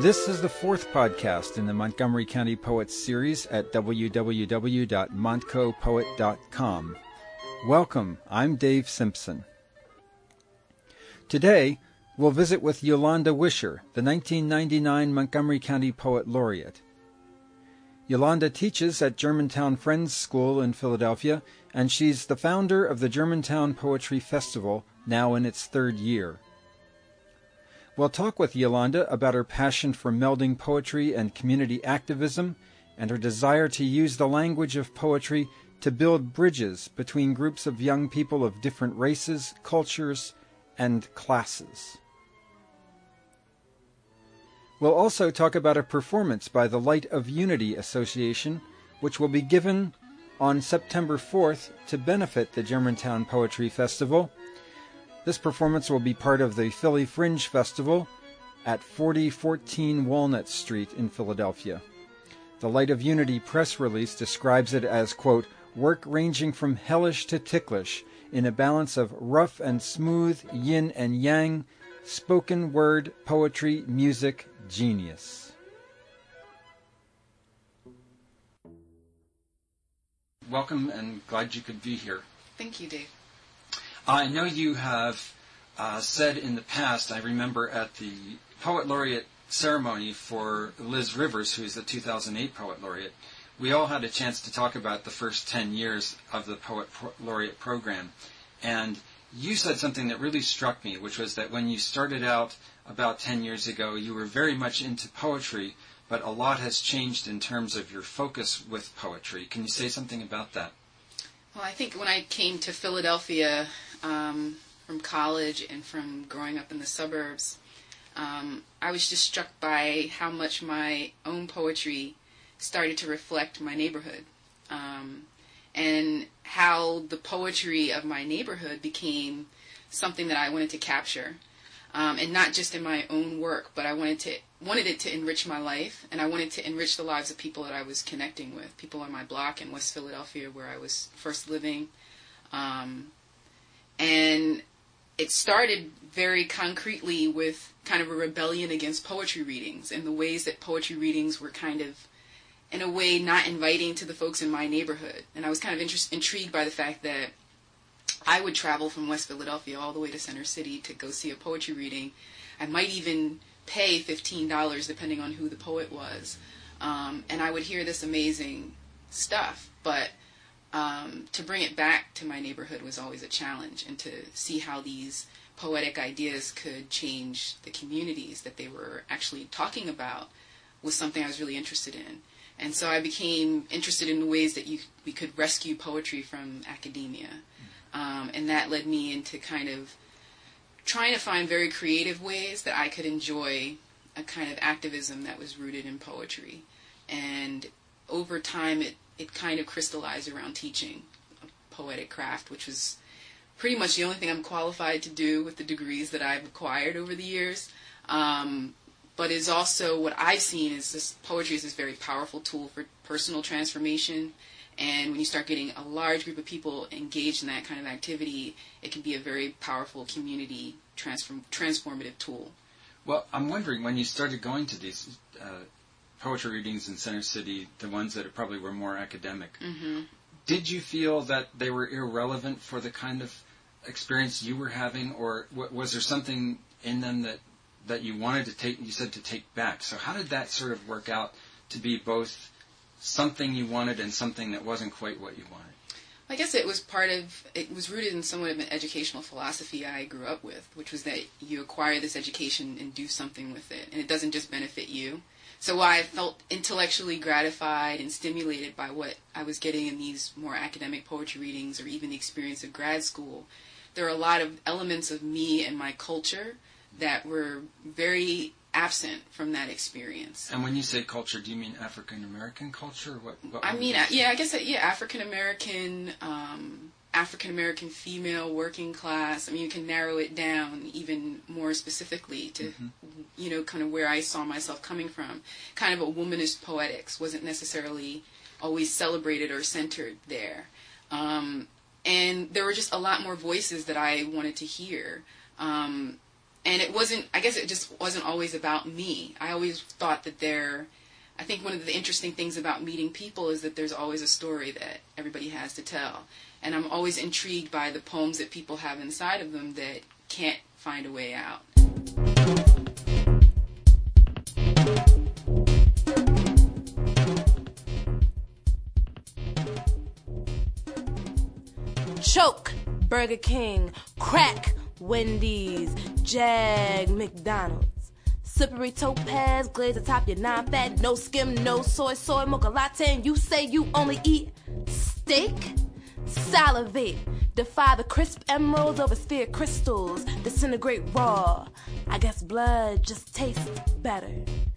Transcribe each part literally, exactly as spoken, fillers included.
This is the fourth podcast in the Montgomery County Poets series at w w w dot montco poet dot com. Welcome, I'm Dave Simpson. Today, we'll visit with Yolanda Wisher, the nineteen ninety-nine Montgomery County Poet Laureate. Yolanda teaches at Germantown Friends School in Philadelphia, and she's the founder of the Germantown Poetry Festival, now in its third year. We'll talk with Yolanda about her passion for melding poetry and community activism and her desire to use the language of poetry to build bridges between groups of young people of different races, cultures, and classes. We'll also talk about a performance by the Light of Unity Association, which will be given on September fourth to benefit the Germantown Poetry Festival. This performance will be part of the Philly Fringe Festival at forty fourteen Walnut Street in Philadelphia. The Light of Unity press release describes it as, quote, work ranging from hellish to ticklish in a balance of rough and smooth, yin and yang, spoken word, poetry, music, genius. Welcome and glad you could be here. Thank you, Dave. I know you have uh, said in the past, I remember at the Poet Laureate ceremony for Liz Rivers, who is the two thousand eight Poet Laureate, we all had a chance to talk about the first ten years of the Poet Laureate program. And you said something that really struck me, which was that when you started out about ten years ago, you were very much into poetry, but a lot has changed in terms of your focus with poetry. Can you say something about that? Well, I think when I came to Philadelphia um, from college and from growing up in the suburbs, um, I was just struck by how much my own poetry started to reflect my neighborhood, um, and how the poetry of my neighborhood became something that I wanted to capture, um, and not just in my own work, but I wanted to wanted it to enrich my life, and I wanted to enrich the lives of people that I was connecting with, people on my block in West Philadelphia where I was first living. Um, and it started very concretely with kind of a rebellion against poetry readings and the ways that poetry readings were kind of, in a way, not inviting to the folks in my neighborhood. And I was kind of interest, intrigued by the fact that I would travel from West Philadelphia all the way to Center City to go see a poetry reading. I might even pay fifteen dollars depending on who the poet was. Um, and I would hear this amazing stuff. But um, to bring it back to my neighborhood was always a challenge, and to see how these poetic ideas could change the communities that they were actually talking about was something I was really interested in. And so I became interested in the ways that you, we could rescue poetry from academia. Um, and that led me into kind of trying to find very creative ways that I could enjoy a kind of activism that was rooted in poetry. And over time, it, it kind of crystallized around teaching a poetic craft, which was pretty much the only thing I'm qualified to do with the degrees that I've acquired over the years. Um, but is also what I've seen is this poetry is this very powerful tool for personal transformation. And when you start getting a large group of people engaged in that kind of activity, it can be a very powerful community transform, transformative tool. Well, I'm wondering, when you started going to these uh, poetry readings in Center City, the ones that probably were more academic, mm-hmm. did you feel that they were irrelevant for the kind of experience you were having, or w- was there something in them that, that you wanted to take, you said to take back? So how did that sort of work out to be both something you wanted and something that wasn't quite what you wanted? I guess it was part of, it was rooted in somewhat of an educational philosophy I grew up with, which was that you acquire this education and do something with it, and it doesn't just benefit you. So while I felt intellectually gratified and stimulated by what I was getting in these more academic poetry readings or even the experience of grad school, there are a lot of elements of me and my culture that were very absent from that experience. And when you say culture, do you mean African American culture? What, what I mean, yeah, I guess, yeah, African American, um, African American female working class. I mean, you can narrow it down even more specifically to, mm-hmm. you know, kind of where I saw myself coming from. Kind of a womanist poetics wasn't necessarily always celebrated or centered there. Um, and there were just a lot more voices that I wanted to hear. Um, and it wasn't, I guess it just wasn't always about me. I always thought that there, I think one of the interesting things about meeting people is that there's always a story that everybody has to tell. And I'm always intrigued by the poems that people have inside of them that can't find a way out. Choke, Burger King, crack, Wendy's, Jag, McDonald's. Slippery topaz, glaze atop your non-fat, no skim, no soy, soy, mocha latte, and you say you only eat steak? Salivate, defy the crisp emeralds over sphere crystals, disintegrate raw. I guess blood just tastes better.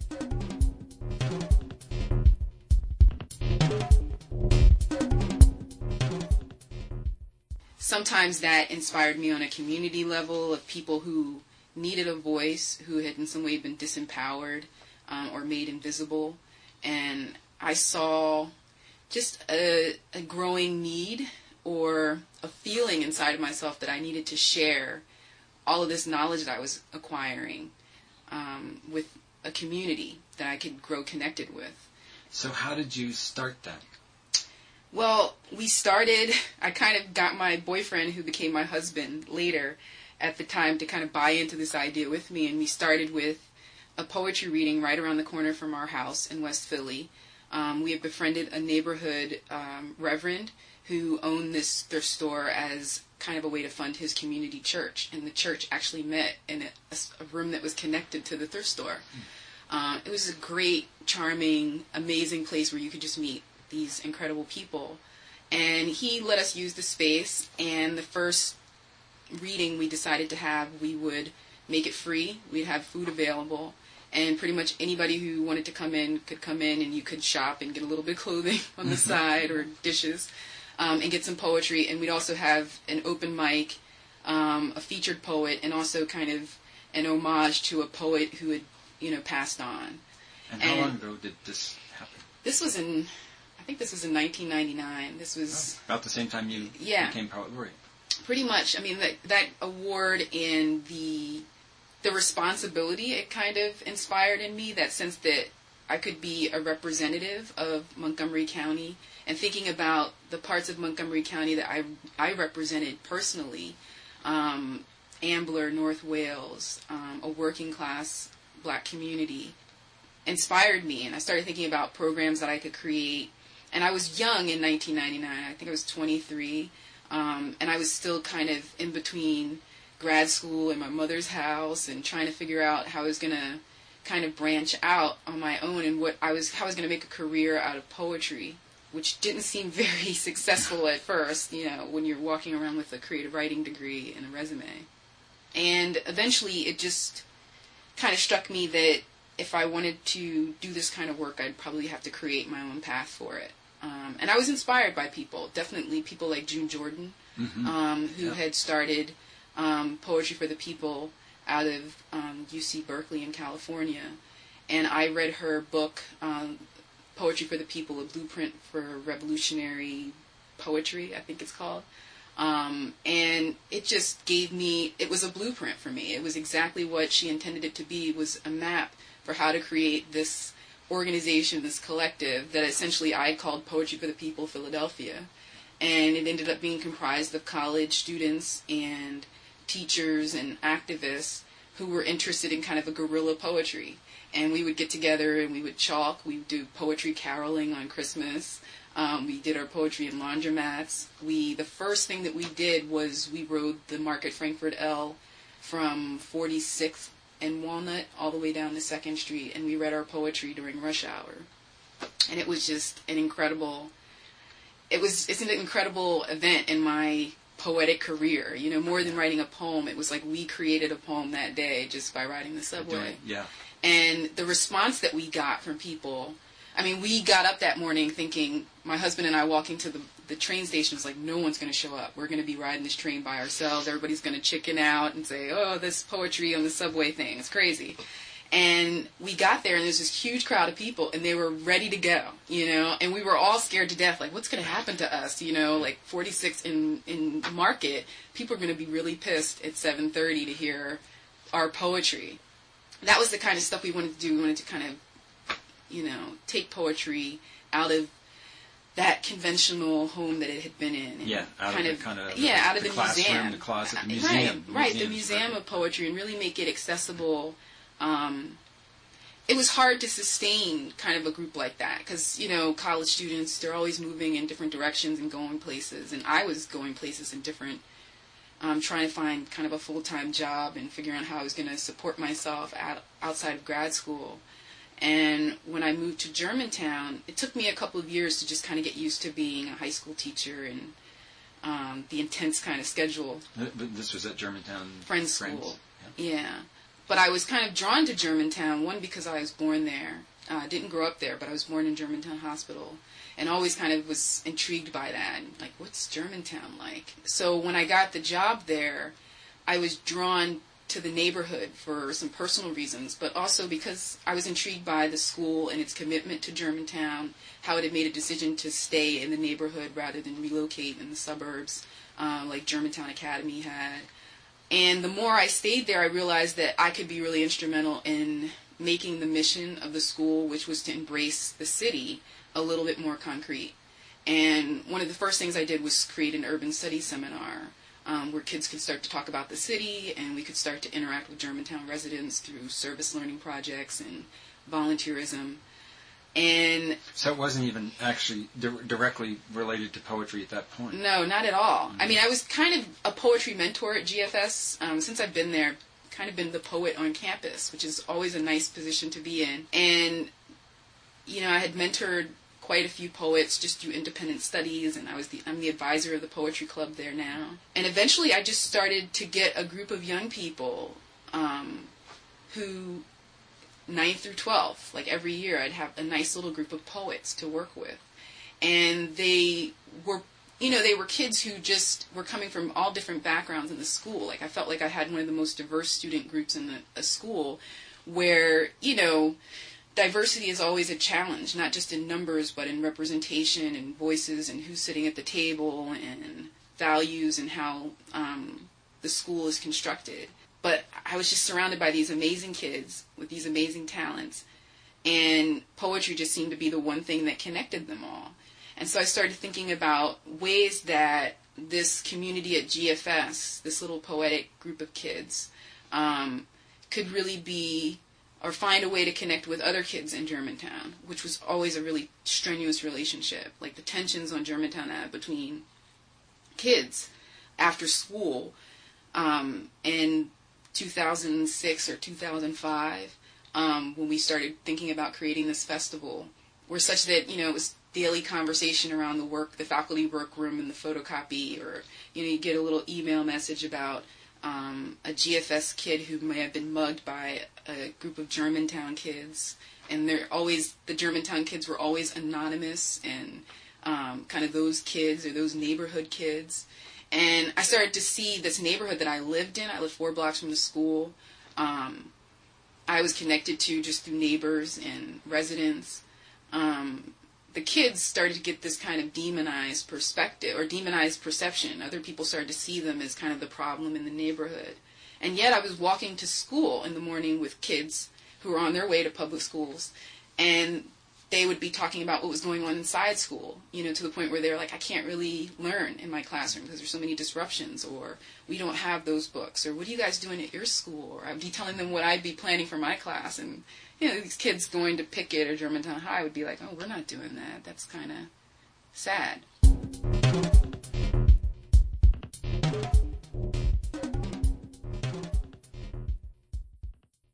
Sometimes that inspired me on a community level of people who needed a voice, who had in some way been disempowered um, or made invisible. And I saw just a, a growing need or a feeling inside of myself that I needed to share all of this knowledge that I was acquiring um, with a community that I could grow connected with. So how did you start that? Well, we started, I kind of got my boyfriend, who became my husband later, at the time to kind of buy into this idea with me, and we started with a poetry reading right around the corner from our house in West Philly. Um, we had befriended a neighborhood um, reverend who owned this thrift store as kind of a way to fund his community church, and the church actually met in a, a room that was connected to the thrift store. Mm. Um, it was a great, charming, amazing place where you could just meet these incredible people. And he let us use the space, and the first reading we decided to have, we would make it free. We'd have food available, and pretty much anybody who wanted to come in could come in, and you could shop and get a little bit of clothing on the side or dishes, um, and get some poetry. And we'd also have an open mic, um, a featured poet, and also kind of an homage to a poet who had, you know, passed on. And how and long ago did this happen? This was in, I think this was in nineteen ninety-nine. This was... Oh, about the same time you yeah, became Poet Laureate. Pretty much. I mean, that, that award and the the responsibility it kind of inspired in me, that sense that I could be a representative of Montgomery County, and thinking about the parts of Montgomery County that I, I represented personally, um, Ambler, North Wales, um, a working class black community, inspired me. And I started thinking about programs that I could create. And I was young in nineteen ninety-nine. I think I was twenty-three. Um, and I was still kind of in between grad school and my mother's house, and trying to figure out how I was going to kind of branch out on my own, and what I was, how I was going to make a career out of poetry, which didn't seem very successful at first, you know, when you're walking around with a creative writing degree and a resume. And eventually it just kind of struck me that if I wanted to do this kind of work, I'd probably have to create my own path for it. Um, and I was inspired by people, definitely people like June Jordan, mm-hmm. um, who yeah. had started um, Poetry for the People out of um, U C Berkeley in California. And I read her book, um, Poetry for the People, A Blueprint for Revolutionary Poetry, I think it's called. Um, and it just gave me, it was a blueprint for me. It was exactly what she intended it to be. It was a map for how to create this organization, this collective that essentially I called Poetry for the People Philadelphia. And it ended up being comprised of college students and teachers and activists who were interested in kind of a guerrilla poetry. And we would get together and we would chalk. We would do poetry caroling on Christmas. Um, we did our poetry in laundromats. We, the first thing that we did was we rode the Market Frankfurt L from forty-sixth and Walnut all the way down to second Street, and we read our poetry during rush hour. And it was just an incredible, it was, it's an incredible event in my poetic career. You know, more than writing a poem, it was like we created a poem that day just by riding the subway. Yeah. And the response that we got from people, I mean, we got up that morning thinking, my husband and I walking to the, the train station was like, no one's going to show up. We're going to be riding this train by ourselves. Everybody's going to chicken out and say, oh, this poetry on the subway thing, it's crazy. And we got there, and there's this huge crowd of people, and they were ready to go, you know, and we were all scared to death, like, what's going to happen to us, you know, like forty-six in, in Market, people are going to be really pissed at seven thirty to hear our poetry. That was the kind of stuff we wanted to do. We wanted to kind of, you know, take poetry out of that conventional home that it had been in. And yeah, out kind of of, the kind of yeah, the, out of the, the classroom, museum, the closet, the museum, museum, right, right, the museum museum of poetry, and really make it accessible. Um, it was hard to sustain kind of a group like that because, you know, college students, they're always moving in different directions and going places, and I was going places in different. Um, trying to find kind of a full-time job and figuring out how I was going to support myself out, outside of grad school. And when I moved to Germantown, it took me a couple of years to just kind of get used to being a high school teacher and um, the intense kind of schedule. But this was at Germantown Friends Friends? School. Yeah. yeah. But I was kind of drawn to Germantown, one, because I was born there. I uh, didn't grow up there, but I was born in Germantown Hospital. And always kind of was intrigued by that. Like, what's Germantown like? So when I got the job there, I was drawn to the neighborhood for some personal reasons, but also because I was intrigued by the school and its commitment to Germantown, how it had made a decision to stay in the neighborhood rather than relocate in the suburbs, uh, like Germantown Academy had. And the more I stayed there, I realized that I could be really instrumental in making the mission of the school, which was to embrace the city, a little bit more concrete. And one of the first things I did was create an urban studies seminar um, where kids could start to talk about the city, and we could start to interact with Germantown residents through service learning projects and volunteerism. And so it wasn't even actually di- directly related to poetry at that point? No, not at all. Mm-hmm. I mean, I was kind of a poetry mentor at G F S. Um, since I've been there, kind of been the poet on campus, which is always a nice position to be in. And, you know, I had mentored quite a few poets just through independent studies, and I was the I'm the advisor of the poetry club there now. And eventually I just started to get a group of young people um, who, ninth through twelfth, like every year I'd have a nice little group of poets to work with. And they were, you know, they were kids who just were coming from all different backgrounds in the school. Like I felt like I had one of the most diverse student groups in the, a school where, you know, diversity is always a challenge, not just in numbers, but in representation and voices and who's sitting at the table and values and how um, the school is constructed. But I was just surrounded by these amazing kids with these amazing talents, and poetry just seemed to be the one thing that connected them all. And so I started thinking about ways that this community at G F S, this little poetic group of kids, um, could really be or find a way to connect with other kids in Germantown, which was always a really strenuous relationship. Like the tensions on Germantown Ave between kids after school um, in two thousand six or two thousand five, um, when we started thinking about creating this festival, were such that, you know, it was daily conversation around the work, the faculty workroom and the photocopy, or, you know, you get a little email message about Um, a G F S kid who may have been mugged by a group of Germantown kids, and they're always the Germantown kids were always anonymous and um, kind of those kids or those neighborhood kids. And I started to see this neighborhood that I lived in. I lived four blocks from the school. Um, I was connected to just through neighbors and residents. Um, the kids started to get this kind of demonized perspective or demonized perception. Other people started to see them as kind of the problem in the neighborhood. And yet I was walking to school in the morning with kids who were on their way to public schools, and they would be talking about what was going on inside school, you know, to the point where they're like, I can't really learn in my classroom because there's so many disruptions, or we don't have those books, or what are you guys doing at your school? Or I'd be telling them what I'd be planning for my class, and, you know, these kids going to Pickett or Germantown High would be like, oh, we're not doing that. That's kind of sad.